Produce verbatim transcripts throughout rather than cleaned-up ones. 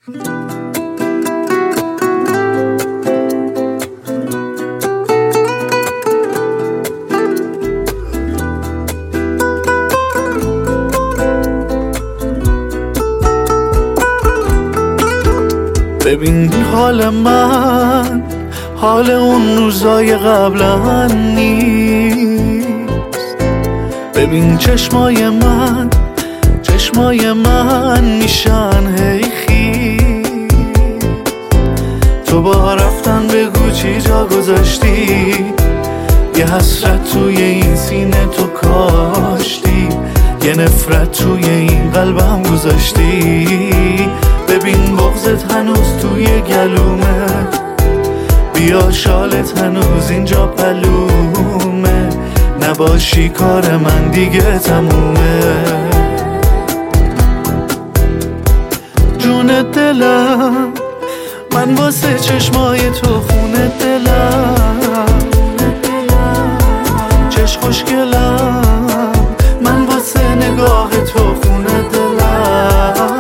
ببین حال من حال اون روزای قبلا نیست. ببین چشمای من چشمای من میشن هی خیز. تو با رفتن بگو چی جا گذاشتی، یه حسرت توی این سینه تو کاشتی، یه نفرت توی این قلبم گذاشتی. ببین بغضت هنوز توی گلومه، بیا شالت هنوز اینجا پلومه. نباشی کار من دیگه تمومه. جون دلم من واسه چشمای تو خونه دلم، چش خوشگلم من واسه نگاه تو خونه دلم.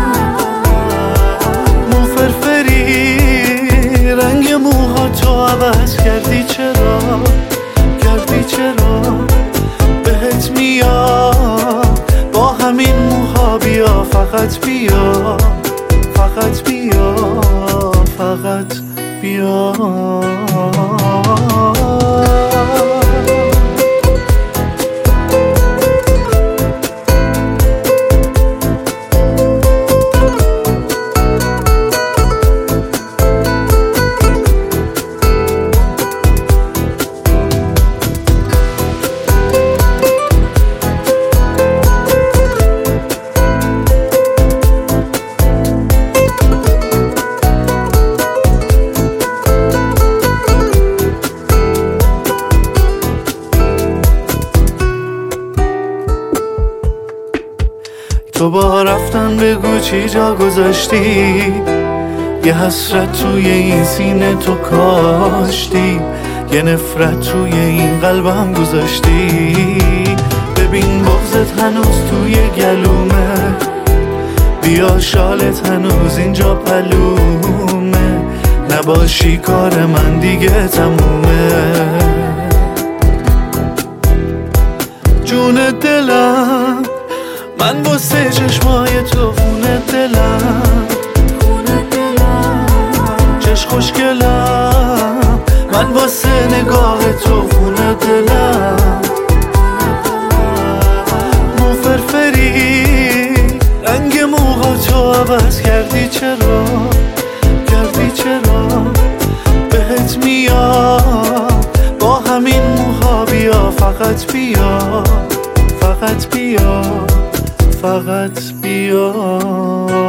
مو فرفری رنگ موها تو عوض کردی، چرا کردی چرا؟ بهت میاد با همین موها، بیا فقط بیا فقط بیا فقط بیا. تو با رفتن بگو چی جا گذاشتی، یه حسرت توی این سینه تو کاشتی، یه نفرت توی این قلبم گذاشتی. ببین بغضت هنوز توی گلومه، بیا شالت هنوز اینجا پلومه. نباشی کار من دیگه تمومه. جون دلم من واسه چشمای تو خونه دلم، چش خوشگلم من واسه نگاه تو خونه دلم. مو فرفری رنگ موها تو عوض کردی، چرا کردی چرا؟ بهت میاد با همین موها، بیا فقط بیا فقط بیا فقط بیا.